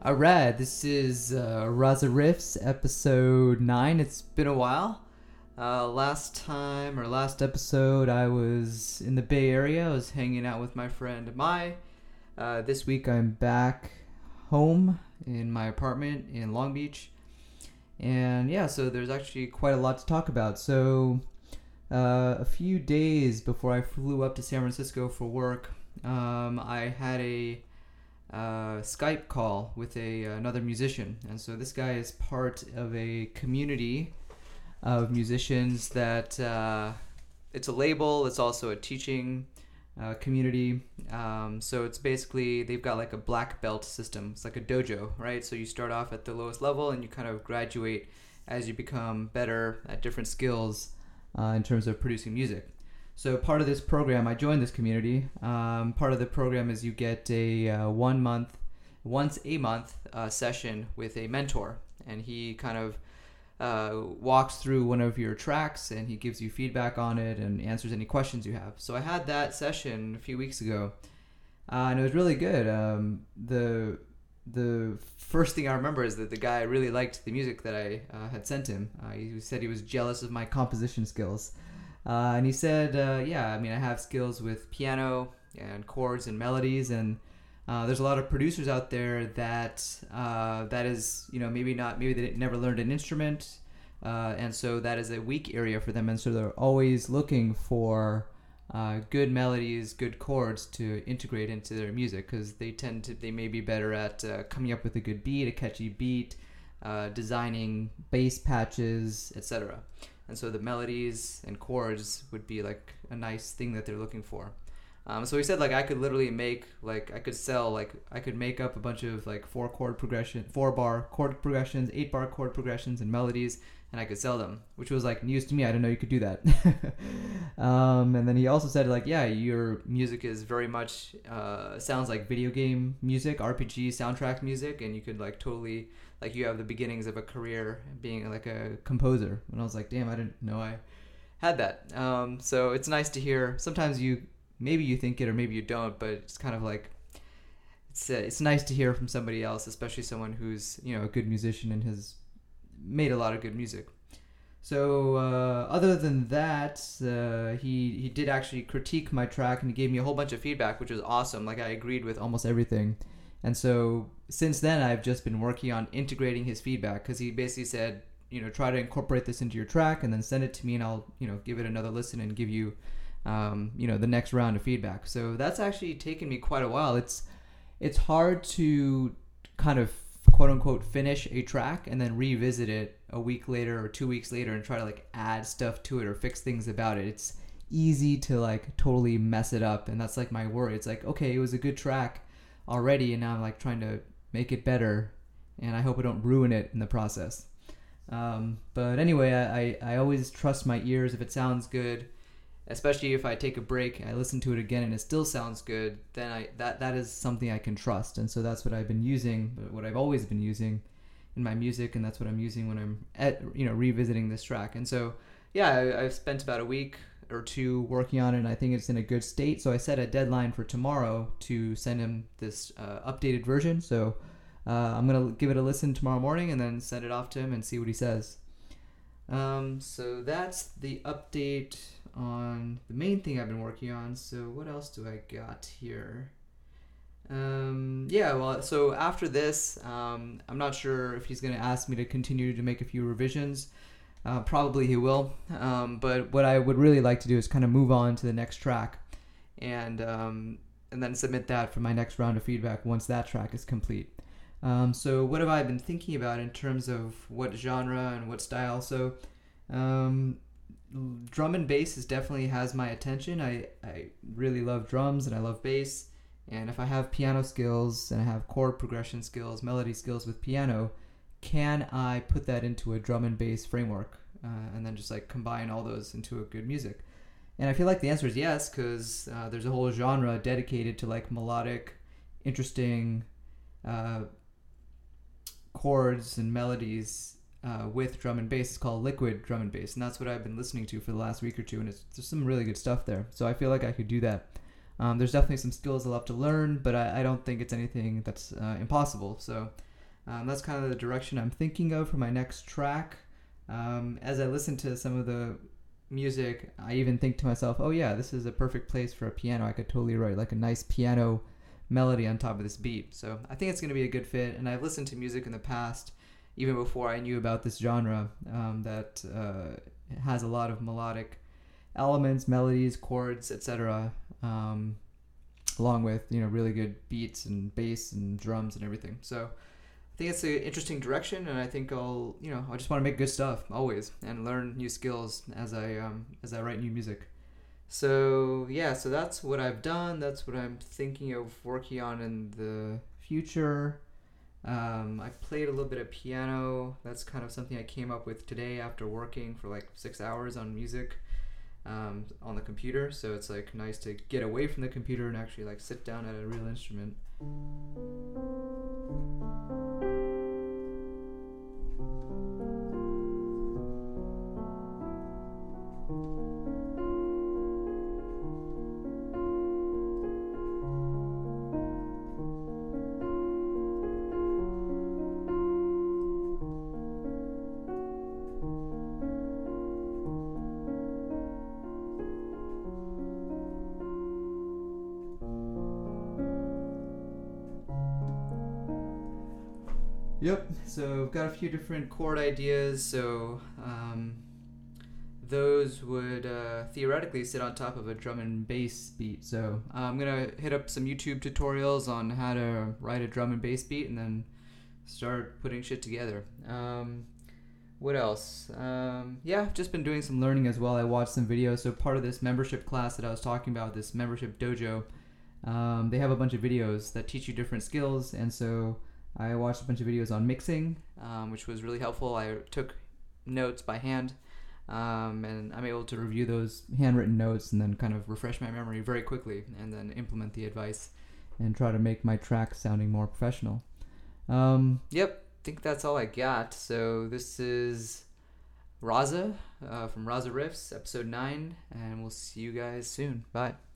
Alright, this is Raza Riffs episode 9. It's been a while. Last episode, I was in the Bay Area. I was hanging out with my friend Mai. This week, I'm back home in my apartment in Long Beach. And yeah, so there's actually quite a lot to talk about. So, a few days before I flew up to San Francisco for work, I had a Skype call with another musician, and so this guy is part of a community of musicians that it's a label. It's also a teaching community. So it's basically they've got like a black belt system. It's like a dojo, right? So you start off at the lowest level and you kind of graduate as you become better at different skills in terms of producing music. So part of this program, I joined this community. Part of the program is you get a once a month session with a mentor, and he kind of walks through one of your tracks and he gives you feedback on it and answers any questions you have. So I had that session a few weeks ago, and it was really good. The first thing I remember is that the guy really liked the music that I had sent him. He said he was jealous of my composition skills. And he said, I have skills with piano and chords and melodies, and there's a lot of producers out there that is, maybe they never learned an instrument, and so that is a weak area for them, and so they're always looking for good melodies, good chords to integrate into their music, because they may be better at coming up with a good beat, a catchy beat, designing bass patches, etc. And so the melodies and chords would be like a nice thing that they're looking for. So he said I could literally make I could make up a bunch of 4 bar chord progressions, 8 bar chord progressions and melodies, and I could sell them, which was news to me. I didn't know you could do that. And then he also said your music is very much sounds like video game music, RPG soundtrack music, and you could totally you have the beginnings of a career being a composer. And I was like, damn, I didn't know I had that. So it's nice to hear. Sometimes maybe you think it or maybe you don't, but it's kind of it's nice to hear from somebody else, especially someone who's a good musician and has made a lot of good music. So other than that, he did actually critique my track, and he gave me a whole bunch of feedback, which was awesome. I agreed with almost everything. And so since then, I've just been working on integrating his feedback, because he basically said, try to incorporate this into your track and then send it to me, and I'll, give it another listen and give you, the next round of feedback. So that's actually taken me quite a while. It's hard to kind of quote unquote finish a track and then revisit it a week later or 2 weeks later and try to add stuff to it or fix things about it. It's easy to totally mess it up, and that's my worry. It's okay, it was a good track already, and now I'm trying to make it better, and I hope I don't ruin it in the process. But anyway, I always trust my ears. If it sounds good, especially if I take a break, I listen to it again and it still sounds good, then that is something I can trust. And so that's what I've been using, what I've always been using in my music, and that's what I'm using when I'm revisiting this track. And so I've spent about a week or 2 working on it, and I think it's in a good state. So I set a deadline for tomorrow to send him this updated version. So I'm gonna give it a listen tomorrow morning and then send it off to him and see what he says. So that's the update on the main thing I've been working on. So what else do I got here? So after this, I'm not sure if he's gonna ask me to continue to make a few revisions. Probably he will, but what I would really like to do is kind of move on to the next track, and then submit that for my next round of feedback once that track is complete. So what have I been thinking about in terms of what genre and what style? So drum and bass definitely has my attention. I really love drums and I love bass, and if I have piano skills and I have chord progression skills, melody skills with piano, can I put that into a drum and bass framework and then just combine all those into a good music? And I feel the answer is yes, because there's a whole genre dedicated to melodic, interesting chords and melodies with drum and bass. It's called liquid drum and bass, and that's what I've been listening to for the last week or two, and there's some really good stuff there. So I feel I could do that. There's definitely some skills I'll have to learn, but I don't think it's anything that's impossible. So That's kind of the direction I'm thinking of for my next track. As I listen to some of the music, I even think to myself, oh yeah, this is a perfect place for a piano. I could totally write like a nice piano melody on top of this beat. So I think it's going to be a good fit. And I've listened to music in the past, even before I knew about this genre, that has a lot of melodic elements, melodies, chords, etc. Along with really good beats and bass and drums and everything. So I think it's an interesting direction, and I think I just want to make good stuff always and learn new skills as I write new music. So yeah, so that's what I've done. That's what I'm thinking of working on in the future. I played a little bit of piano. That's kind of something I came up with today after working for like 6 hours on music on the computer. So it's like nice to get away from the computer and actually like sit down at a real instrument. Yep, so I've got a few different chord ideas, so those would theoretically sit on top of a drum and bass beat. So I'm going to hit up some YouTube tutorials on how to write a drum and bass beat and then start putting shit together. What else? Yeah, I've just been doing some learning as well. I watched some videos. So part of this membership class that I was talking about, this membership dojo, they have a bunch of videos that teach you different skills, and so I watched a bunch of videos on mixing, which was really helpful. I took notes by hand, and I'm able to review those handwritten notes and then kind of refresh my memory very quickly and then implement the advice and try to make my track sounding more professional. Yep, I think that's all I got. So this is Raza from Raza Riffs, episode 9, and we'll see you guys soon. Bye.